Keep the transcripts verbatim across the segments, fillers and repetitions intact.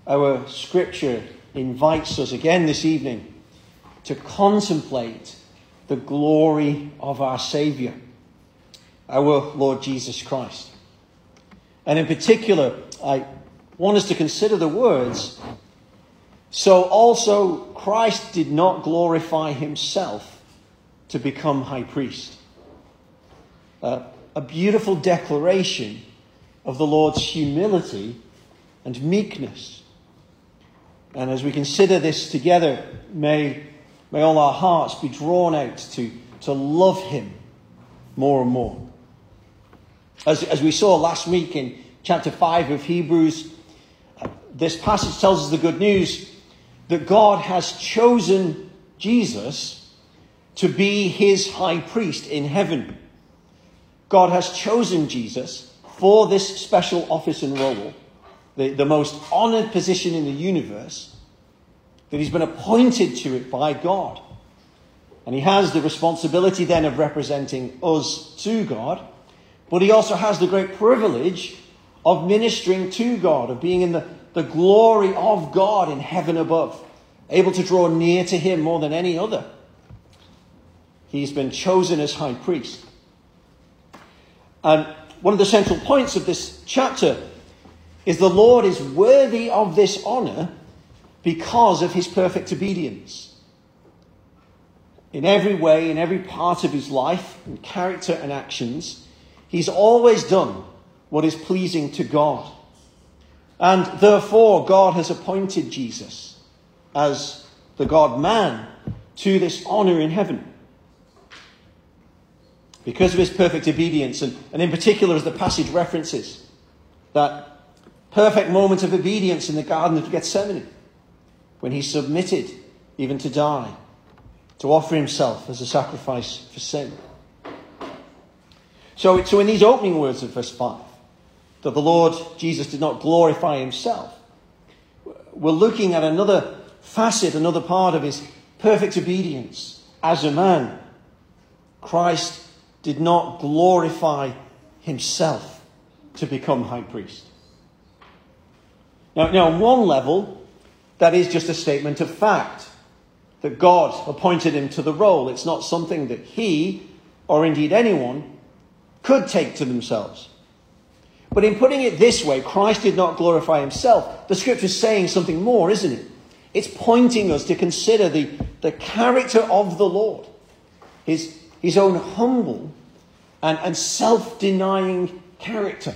our scripture invites us again this evening to contemplate the glory of our Saviour, our Lord Jesus Christ. And in particular, I want us to consider the words, "So also Christ did not glorify himself to become high priest." Uh, a beautiful declaration of the Lord's humility and meekness. And as we consider this together, may, may all our hearts be drawn out to, to love him more and more. As, as we saw last week in chapter five of Hebrews, uh, this passage tells us the good news that God has chosen Jesus to be his high priest in heaven. God has chosen Jesus for this special office and role, the, the most honoured position in the universe, that he's been appointed to it by God. And he has the responsibility then of representing us to God, but he also has the great privilege of ministering to God, of being in the, the glory of God in heaven above, able to draw near to him more than any other. He's been chosen as high priest. And one of the central points of this chapter is the Lord is worthy of this honour because of his perfect obedience. In every way, in every part of his life, and character and actions, he's always done what is pleasing to God. And therefore, God has appointed Jesus as the God-man to this honour in heaven. Because of his perfect obedience, and, and in particular as the passage references, that perfect moment of obedience in the Garden of Gethsemane, when he submitted even to die, to offer himself as a sacrifice for sin. So, so in these opening words of verse five, that the Lord Jesus did not glorify himself, we're looking at another facet, another part of his perfect obedience as a man. Christ did not glorify himself to become high priest. Now, now, on one level, that is just a statement of fact, that God appointed him to the role. It's not something that he, or indeed anyone, could take to themselves. But in putting it this way, Christ did not glorify himself. The scripture is saying something more, isn't it? It's pointing us to consider the, the character of the Lord. His, his own humble and, and self-denying character.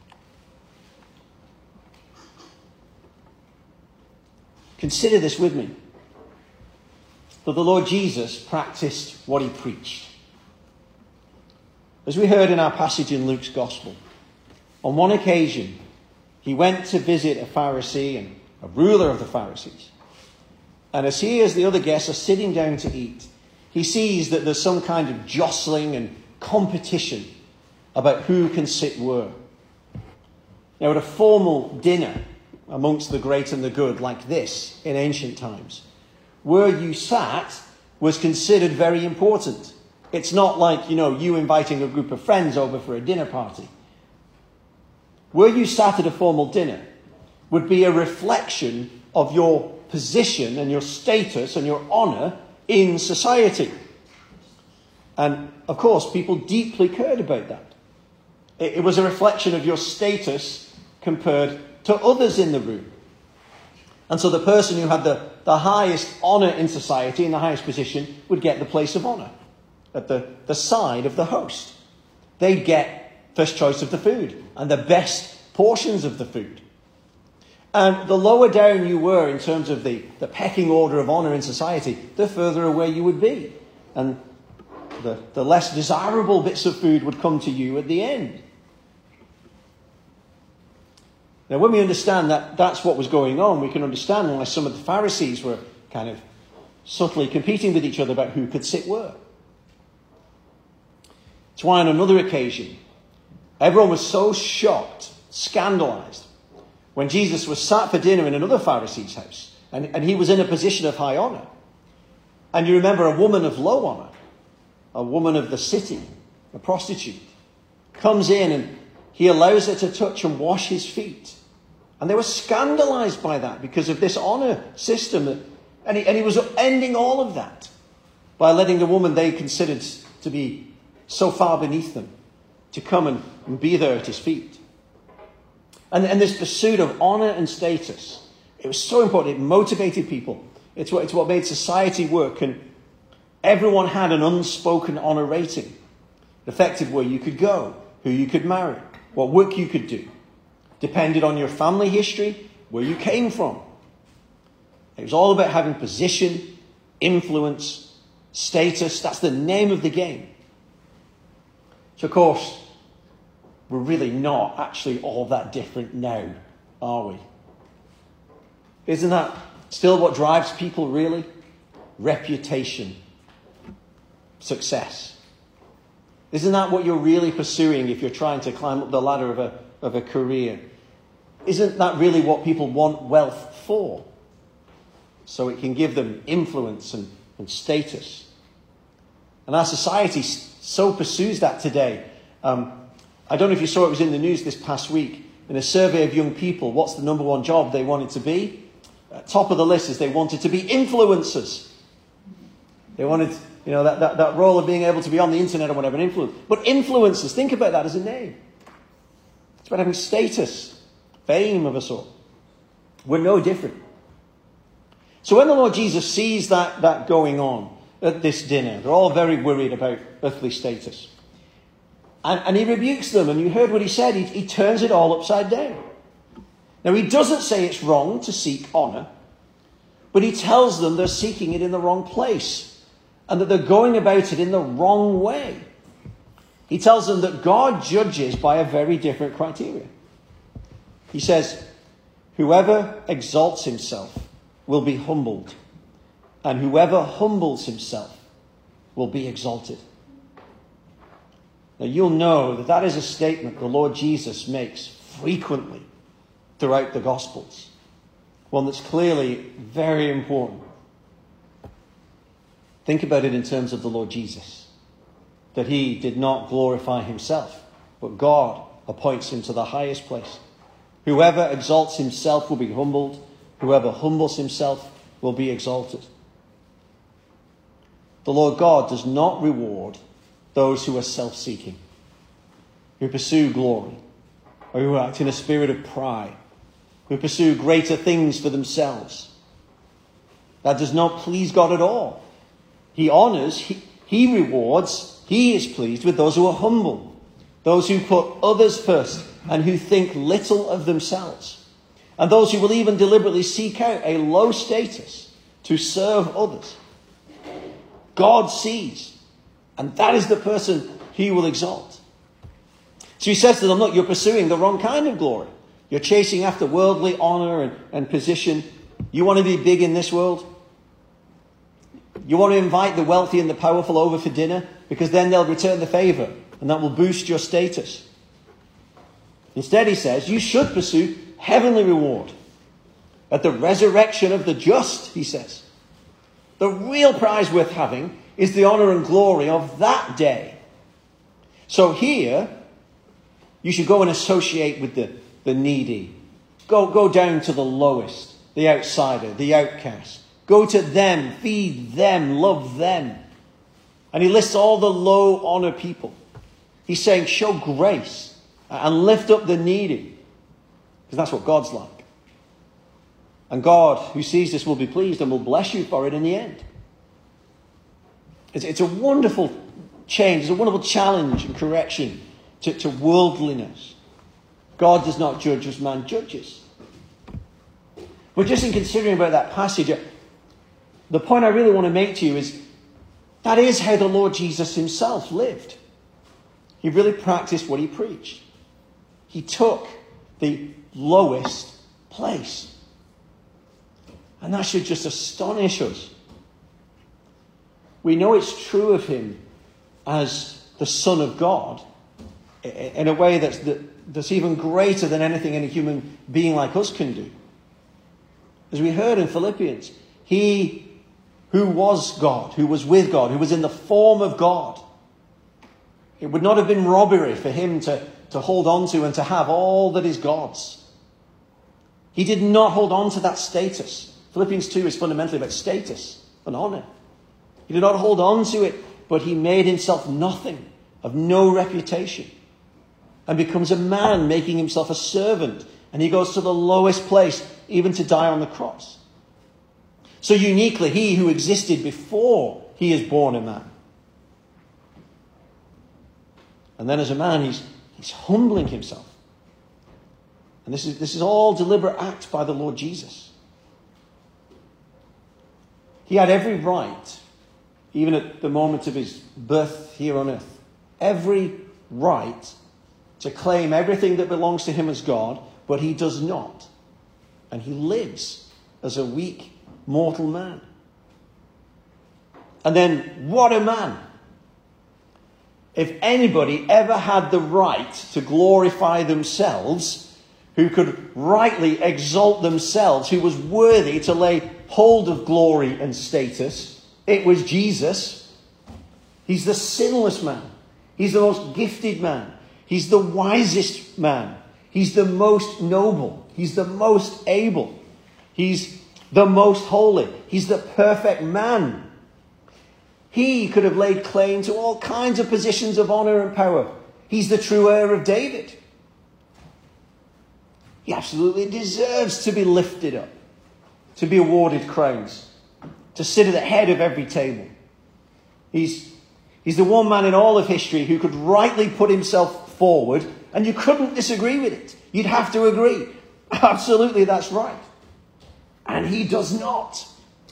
Consider this with me. That the Lord Jesus practiced what he preached. As we heard in our passage in Luke's Gospel, on one occasion, he went to visit a Pharisee and a ruler of the Pharisees. And as he, as the other guests, are sitting down to eat, he sees that there's some kind of jostling and competition about who can sit where. Now, at a formal dinner amongst the great and the good like this in ancient times, where you sat was considered very important. It's not like, you know, you inviting a group of friends over for a dinner party. Where you sat at a formal dinner would be a reflection of your position and your status and your honour in society. And, of course, people deeply cared about that. It, it was a reflection of your status compared to others in the room. And so the person who had the, the highest honour in society, in the highest position, would get the place of honour at the, the side of the host. They'd get first choice of the food and the best portions of the food. And the lower down you were in terms of the, the pecking order of honour in society, the further away you would be. And the, the less desirable bits of food would come to you at the end. Now, when we understand that that's what was going on, we can understand why some of the Pharisees were kind of subtly competing with each other about who could sit where. It's why on another occasion, everyone was so shocked, scandalised, when Jesus was sat for dinner in another Pharisee's house, and, and he was in a position of high honour. And you remember a woman of low honour, a woman of the city, a prostitute, comes in and he allows her to touch and wash his feet. And they were scandalized by that because of this honor system. And he, and he was ending all of that by letting the woman they considered to be so far beneath them to come and, and be there at his feet. And, and this pursuit of honor and status, it was so important. It motivated people. It's what, it's what made society work. And everyone had an unspoken honor rating. It affected where you could go, who you could marry, what work you could do. Depended on your family history, where you came from. It was all about having position, influence, status. That's the name of the game. So, of course, we're really not actually all that different now, are we? Isn't that still what drives people, really? Reputation, success. Isn't that what you're really pursuing if you're trying to climb up the ladder of a, of a career? Isn't that really what people want wealth for? So it can give them influence and, and status. And our society so pursues that today. Um, I don't know if you saw, it was in the news this past week. In a survey of young people, what's the number one job they wanted to be? Uh, top of the list is they wanted to be influencers. They wanted, you know, that, that, that role of being able to be on the internet or whatever, an influence. But influencers, think about that as a name. It's about having status, fame of a sort. We're no different. So when the Lord Jesus sees that, that going on at this dinner, they're all very worried about earthly status. And, and he rebukes them, and you heard what he said. He, he turns it all upside down. Now, he doesn't say it's wrong to seek honour, but he tells them they're seeking it in the wrong place, and that they're going about it in the wrong way. He tells them that God judges by a very different criteria. He says, whoever exalts himself will be humbled, and whoever humbles himself will be exalted. Now, you'll know that that is a statement the Lord Jesus makes frequently throughout the Gospels. One that's clearly very important. Think about it in terms of the Lord Jesus. That he did not glorify himself, but God appoints him to the highest place. Whoever exalts himself will be humbled. Whoever humbles himself will be exalted. The Lord God does not reward those who are self-seeking, who pursue glory, or who act in a spirit of pride, who pursue greater things for themselves. That does not please God at all. He honors, he, he rewards, he is pleased with those who are humble, those who put others first and who think little of themselves. And those who will even deliberately seek out a low status to serve others. God sees. And that is the person he will exalt. So he says to them, look, you're pursuing the wrong kind of glory. You're chasing after worldly honor and, and position. You want to be big in this world? You want to invite the wealthy and the powerful over for dinner? Because then they'll return the favor. And that will boost your status. Instead, he says, you should pursue heavenly reward at the resurrection of the just, he says. The real prize worth having is the honor and glory of that day. So here, you should go and associate with the, the needy. Go, go down to the lowest, the outsider, the outcast. Go to them, feed them, love them. And he lists all the low honor people. He's saying, show grace and lift up the needy. Because that's what God's like. And God, who sees this, will be pleased and will bless you for it in the end. It's, it's a wonderful change. It's a wonderful challenge and correction to, to worldliness. God does not judge as man judges. But just in considering about that passage, the point I really want to make to you is that is how the Lord Jesus himself lived. He really practiced what he preached. He took the lowest place. And that should just astonish us. We know it's true of him as the Son of God in a way that's, that's even greater than anything any human being like us can do. As we heard in Philippians, he who was God, who was with God, who was in the form of God, it would not have been robbery for him to, to hold on to and to have all that is God's. He did not hold on to that status. Philippians two is fundamentally about status and honor. He did not hold on to it, but he made himself nothing, of no reputation, and becomes a man, making himself a servant. And he goes to the lowest place, even to die on the cross. So uniquely, he who existed before he is born a man. And then as a man, he's, he's humbling himself. And this is, this is all deliberate act by the Lord Jesus. He had every right, even at the moment of his birth here on earth, every right to claim everything that belongs to him as God, but he does not. And he lives as a weak, mortal man. And then, what a man! If anybody ever had the right to glorify themselves, who could rightly exalt themselves, who was worthy to lay hold of glory and status, it was Jesus. He's the sinless man. He's the most gifted man. He's the wisest man. He's the most noble. He's the most able. He's the most holy. He's the perfect man. He could have laid claim to all kinds of positions of honor and power. He's the true heir of David. He absolutely deserves to be lifted up, to be awarded crowns, to sit at the head of every table. He's, he's the one man in all of history who could rightly put himself forward, and you couldn't disagree with it. You'd have to agree. Absolutely, that's right. And he does not.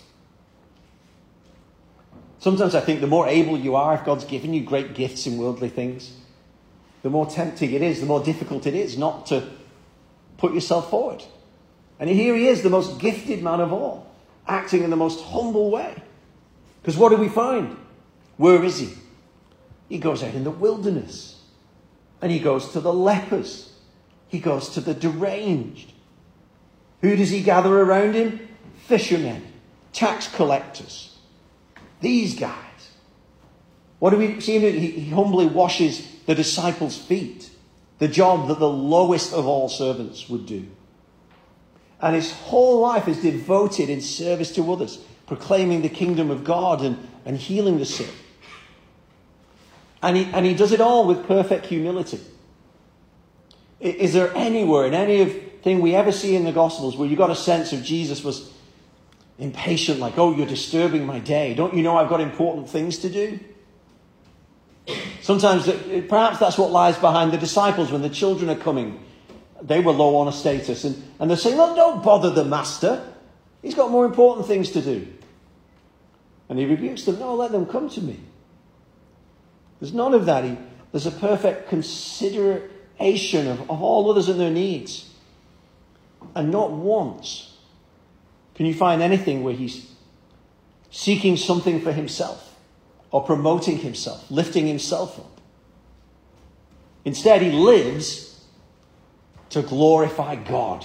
Sometimes I think the more able you are, if God's given you great gifts in worldly things, the more tempting it is, the more difficult it is not to put yourself forward. And here he is, the most gifted man of all, acting in the most humble way. Because what do we find? Where is he? He goes out in the wilderness. And he goes to the lepers. He goes to the deranged. Who does he gather around him? Fishermen, tax collectors. These guys. What do we see him do? He, he humbly washes the disciples' feet. The job that the lowest of all servants would do. And his whole life is devoted in service to others, proclaiming the kingdom of God and, and healing the sick. And he, and he does it all with perfect humility. Is there anywhere in anything we ever see in the Gospels where you got a sense of Jesus was impatient, like, oh, you're disturbing my day. Don't you know I've got important things to do? Sometimes, perhaps that's what lies behind the disciples when the children are coming. They were low on a status. And, and they're saying, well, don't bother the master. He's got more important things to do. And he rebukes them. No, let them come to me. There's none of that. He, there's a perfect consideration of, of all others and their needs. And not once can you find anything where he's seeking something for himself or promoting himself, lifting himself up. Instead, he lives to glorify God.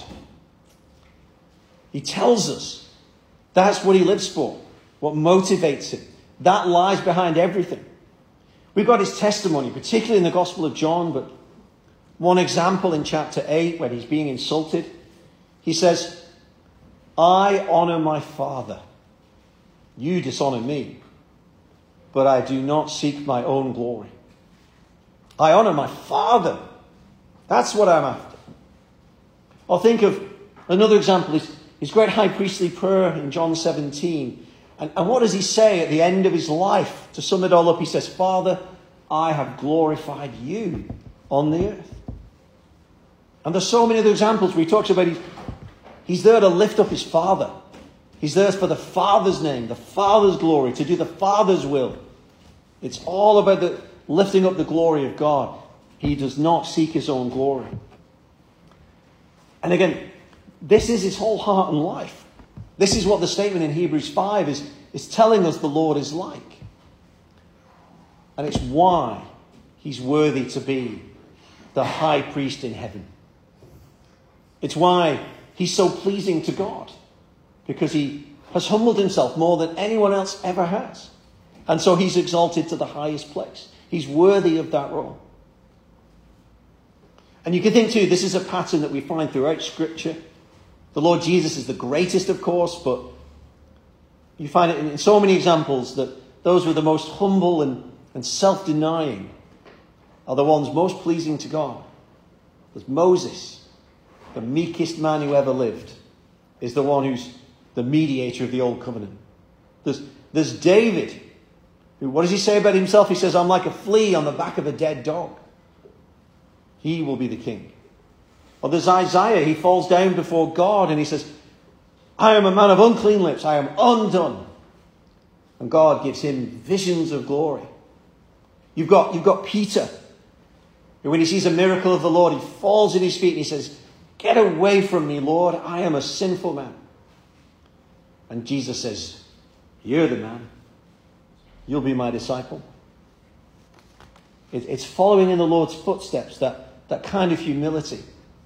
He tells us that's what he lives for, what motivates him. That lies behind everything. We've got his testimony, particularly in the Gospel of John, but one example in chapter eight when he's being insulted. He says, I honor my Father. You dishonor me, but I do not seek my own glory. I honor my Father. That's what I'm after. Or think of another example, his, his great high priestly prayer in John seventeen. And, and what does he say at the end of his life? To sum it all up, he says, Father, I have glorified you on the earth. And there's so many other examples where he talks about he's, he's there to lift up his Father. He's there for the Father's name, the Father's glory, to do the Father's will. It's all about the lifting up the glory of God. He does not seek his own glory. And again, this is his whole heart and life. This is what the statement in Hebrews five is, is telling us the Lord is like. And it's why he's worthy to be the high priest in heaven. It's why he's so pleasing to God. Because he has humbled himself more than anyone else ever has. And so he's exalted to the highest place. He's worthy of that role. And you can think too, this is a pattern that we find throughout Scripture. The Lord Jesus is the greatest, of course, but you find it in so many examples that those who are the most humble and, and self-denying are the ones most pleasing to God. There's Moses, the meekest man who ever lived, is the one who's the mediator of the old covenant. There's, there's David, who, what does he say about himself? He says, I'm like a flea on the back of a dead dog. He will be the king. Or there's Isaiah, he falls down before God and he says, I am a man of unclean lips, I am undone. And God gives him visions of glory. You've got, you've got Peter, who when he sees a miracle of the Lord, he falls at his feet and he says, get away from me, Lord, I am a sinful man. And Jesus says, you're the man. You'll be my disciple. It, it's following in the Lord's footsteps, that, that kind of humility.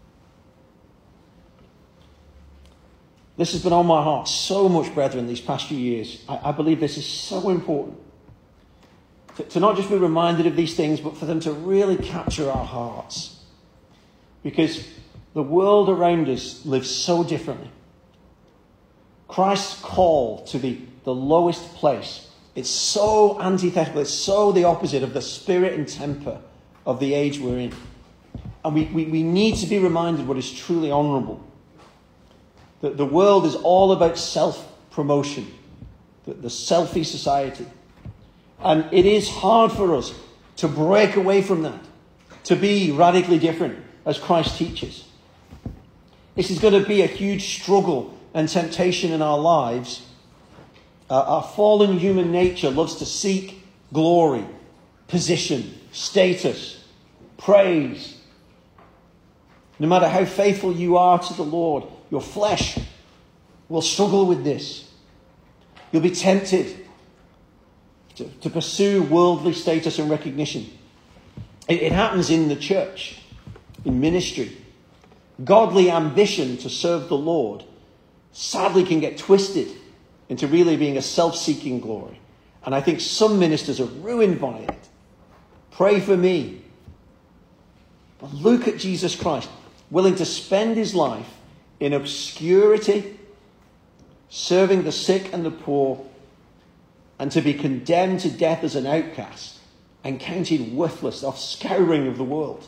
This has been on my heart so much, brethren, these past few years. I, I believe this is so important. To, to not just be reminded of these things, but for them to really capture our hearts. Because the world around us lives so differently. Christ's call to the, the lowest place, it's so antithetical, it's so the opposite of the spirit and temper of the age we're in. And we, we, we need to be reminded what is truly honourable. That the world is all about self-promotion, the, the selfie society. And it is hard for us to break away from that, to be radically different as Christ teaches. This is going to be a huge struggle and temptation in our lives. Uh, our fallen human nature loves to seek glory, position, status, praise. No matter how faithful you are to the Lord, your flesh will struggle with this. You'll be tempted to, to pursue worldly status and recognition. It, it happens in the church, in ministry. Godly ambition to serve the Lord sadly can get twisted into really being a self-seeking glory. And I think some ministers are ruined by it. Pray for me. But look at Jesus Christ, willing to spend his life in obscurity, serving the sick and the poor, and to be condemned to death as an outcast and counted worthless, off scouring of the world.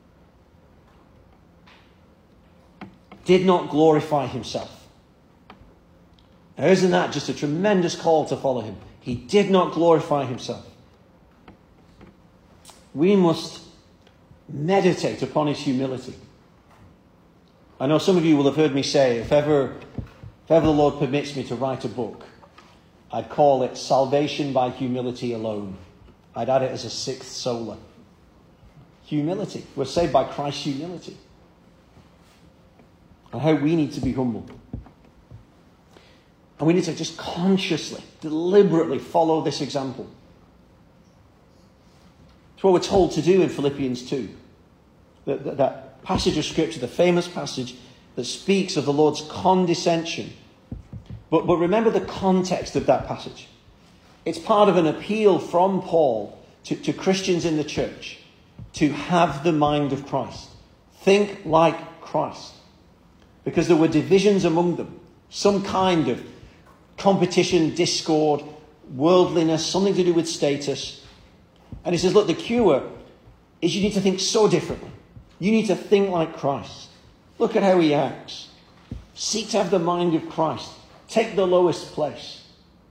Did not glorify himself. Now, isn't that just a tremendous call to follow him? He did not glorify himself. We must meditate upon his humility. I know some of you will have heard me say, if ever, if ever the Lord permits me to write a book, I'd call it Salvation by Humility Alone. I'd add it as a sixth sola. Humility. We're saved by Christ's humility. And how we need to be humble. And we need to just consciously, deliberately follow this example. It's what we're told to do in Philippians two. That, that, that passage of Scripture, the famous passage that speaks of the Lord's condescension. But, but remember the context of that passage. It's part of an appeal from Paul to, to Christians in the church to have the mind of Christ. Think like Christ. Because there were divisions among them. Some kind of competition, discord, worldliness, something to do with status. And he says, look, the cure is you need to think so differently. You need to think like Christ. Look at how he acts. Seek to have the mind of Christ. Take the lowest place.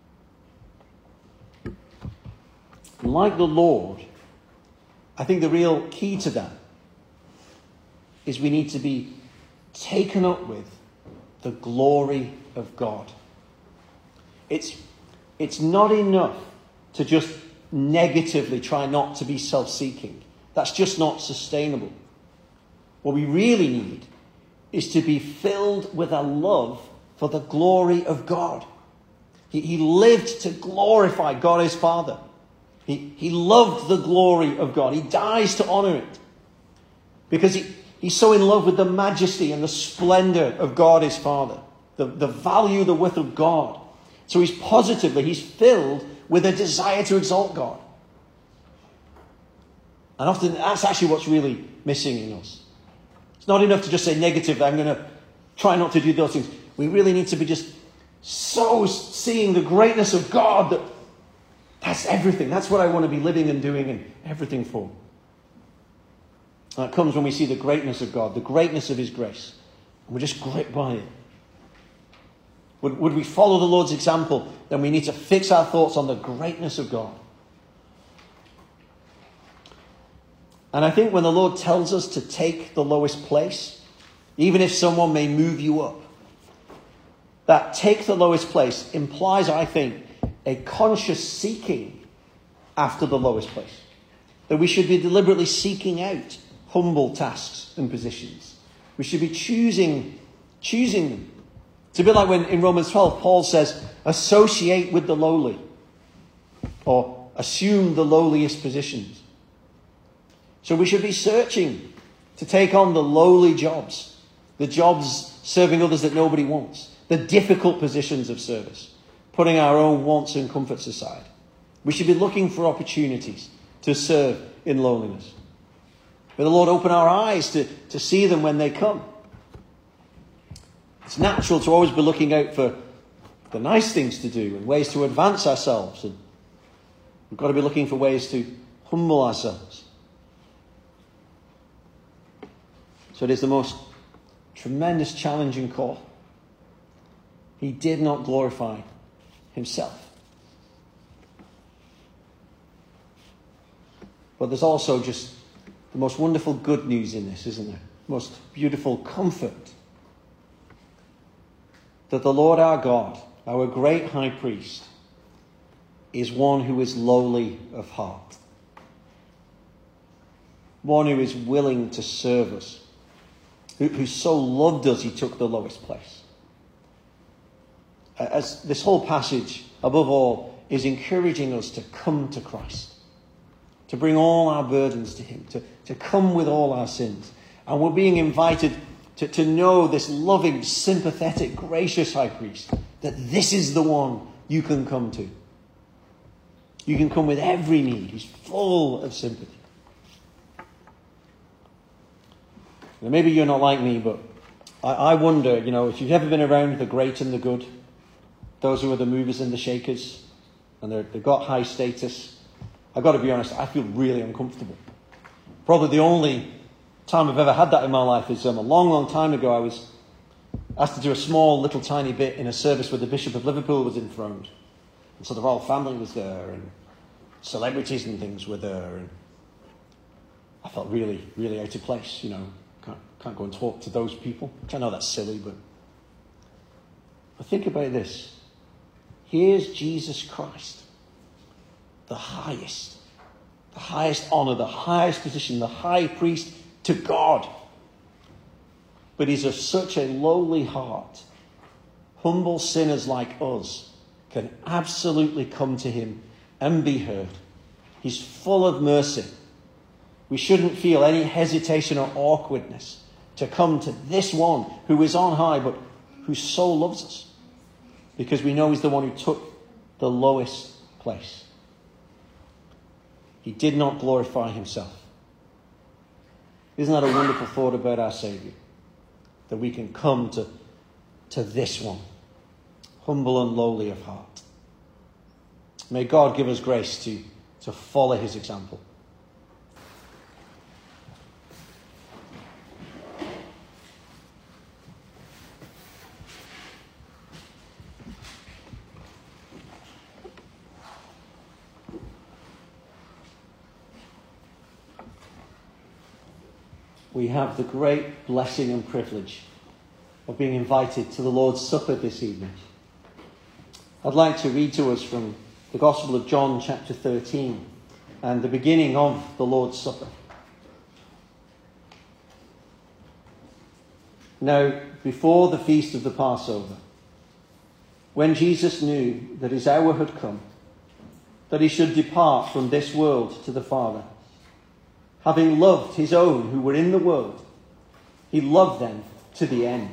Like the Lord, I think the real key to that is we need to be taken up with the glory of God. It's, it's not enough to just negatively try not to be self-seeking. That's just not sustainable. What we really need is to be filled with a love for the glory of God. He, he lived to glorify God his Father. He, he loved the glory of God. He dies to honor it. Because he, he's so in love with the majesty and the splendor of God his Father. The, the value, the worth of God. So he's positively, he's filled with a desire to exalt God. And often that's actually what's really missing in us. It's not enough to just say negatively, I'm going to try not to do those things. We really need to be just so seeing the greatness of God that that's everything. That's what I want to be living and doing and everything for. And it comes when we see the greatness of God, the greatness of his grace. And we're just gripped by it. Would, would we follow the Lord's example? Then we need to fix our thoughts on the greatness of God. And I think when the Lord tells us to take the lowest place, even if someone may move you up, that take the lowest place implies, I think, a conscious seeking after the lowest place. That we should be deliberately seeking out humble tasks and positions. We should be choosing, choosing them. It's a bit like when in Romans twelve, Paul says, associate with the lowly. Or assume the lowliest positions. So we should be searching to take on the lowly jobs. The jobs serving others that nobody wants. The difficult positions of service. Putting our own wants and comforts aside. We should be looking for opportunities to serve in lowliness. May the Lord open our eyes to, to see them when they come. It's natural to always be looking out for the nice things to do and ways to advance ourselves. And we've got to be looking for ways to humble ourselves. So it is the most tremendous challenging call. He did not glorify himself. But there's also just the most wonderful good news in this, isn't there? Most beautiful comfort. That the Lord our God, our great high priest, is one who is lowly of heart. One who is willing to serve us. Who, who so loved us, he took the lowest place. As this whole passage, above all, is encouraging us to come to Christ. To bring all our burdens to him. To, to come with all our sins. And we're being invited to, to know this loving, sympathetic, gracious high priest. That this is the one you can come to. You can come with every need. He's full of sympathy. Now, maybe you're not like me, but I, I wonder, you know, if you've ever been around the great and the good, those who are the movers and the shakers, and they've got high status, I've got to be honest, I feel really uncomfortable. Probably the only time I've ever had that in my life is um, a long, long time ago. I was asked to do a small, little, tiny bit in a service where the Bishop of Liverpool was enthroned. And so the royal family was there, and celebrities and things were there, and I felt really, really out of place, you know. Can't, can't go and talk to those people. I know that's silly, but... But think about this. Here's Jesus Christ, the highest, the highest honor, the highest position, the high priest to God. But he's of such a lowly heart. Humble sinners like us can absolutely come to him and be heard. He's full of mercy. We shouldn't feel any hesitation or awkwardness to come to this one who is on high, but who so loves us. Because we know he's the one who took the lowest place. He did not glorify himself. Isn't that a wonderful thought about our Saviour? That we can come to, to this one, humble and lowly of heart. May God give us grace to, to follow his example. We have the great blessing and privilege of being invited to the Lord's Supper this evening. I'd like to read to us from the Gospel of John chapter thirteen and the beginning of the Lord's Supper. Now, before the feast of the Passover, when Jesus knew that his hour had come, that he should depart from this world to the Father, having loved his own who were in the world, he loved them to the end.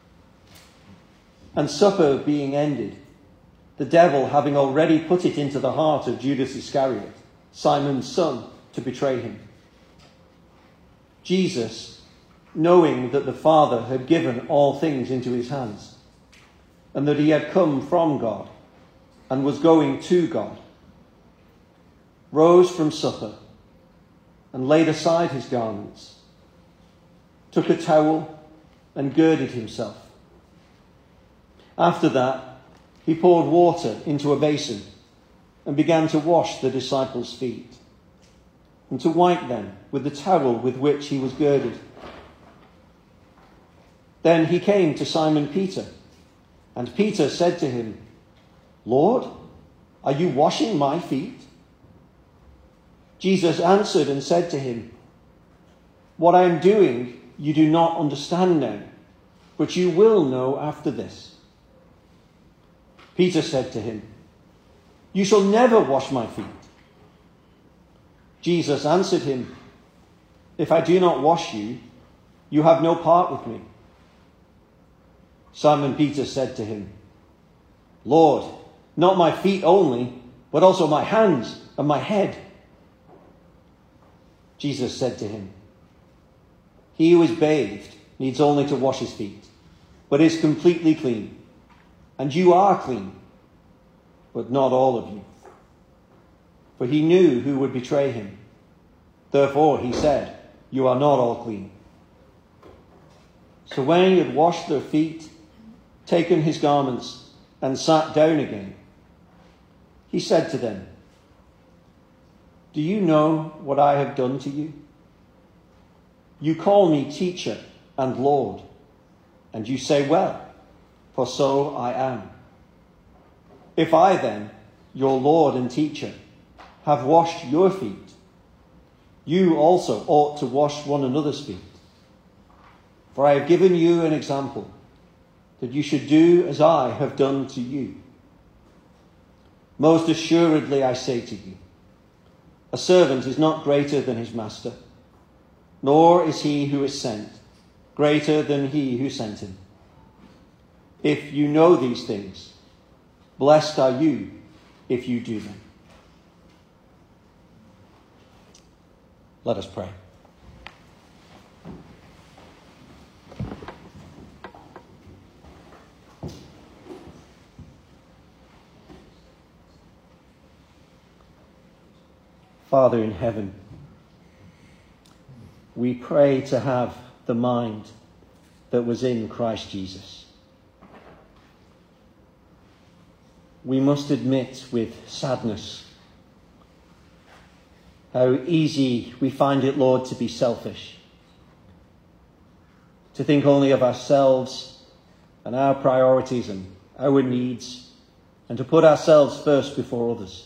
And supper being ended, the devil having already put it into the heart of Judas Iscariot, Simon's son, to betray him, Jesus, knowing that the Father had given all things into his hands, and that he had come from God and was going to God, rose from supper and laid aside his garments, took a towel and girded himself. After that, he poured water into a basin and began to wash the disciples' feet and to wipe them with the towel with which he was girded. Then he came to Simon Peter, and Peter said to him, "Lord, are you washing my feet?" Jesus answered and said to him, "What I am doing you do not understand now, but you will know after this." Peter said to him, "You shall never wash my feet." Jesus answered him, "If I do not wash you, you have no part with me." Simon Peter said to him, "Lord, not my feet only, but also my hands and my head." Jesus said to him, "He who is bathed needs only to wash his feet, but is completely clean. And you are clean, but not all of you." For he knew who would betray him. Therefore he said, "You are not all clean." So when he had washed their feet, taken his garments, and sat down again, he said to them, "Do you know what I have done to you? You call me teacher and Lord, and you say, 'Well, for so I am.' If I then, your Lord and teacher, have washed your feet, you also ought to wash one another's feet. For I have given you an example, that you should do as I have done to you. Most assuredly I say to you, a servant is not greater than his master, nor is he who is sent greater than he who sent him. If you know these things, blessed are you if you do them." Let us pray. Father in heaven, we pray to have the mind that was in Christ Jesus. We must admit with sadness how easy we find it, Lord, to be selfish, to think only of ourselves and our priorities and our needs, and to put ourselves first before others.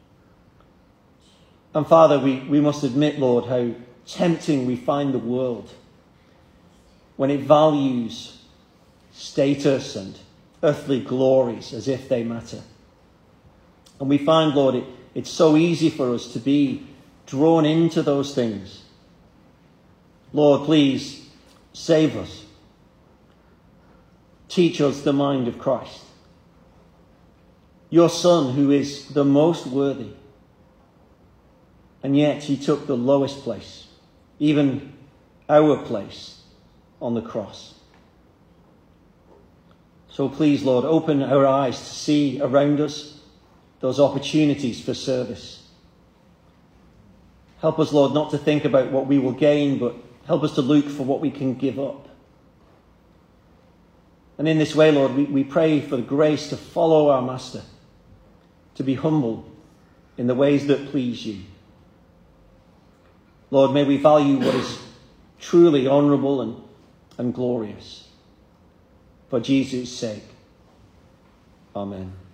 And Father, we, we must admit, Lord, how tempting we find the world when it values status and earthly glories as if they matter. And we find, Lord, it, it's so easy for us to be drawn into those things. Lord, please save us. Teach us the mind of Christ, your Son, who is the most worthy. And yet he took the lowest place, even our place, on the cross. So please, Lord, open our eyes to see around us those opportunities for service. Help us, Lord, not to think about what we will gain, but help us to look for what we can give up. And in this way, Lord, we, we pray for the grace to follow our Master, to be humble in the ways that please you. Lord, may we value what is truly honourable and, and glorious. For Jesus' sake. Amen.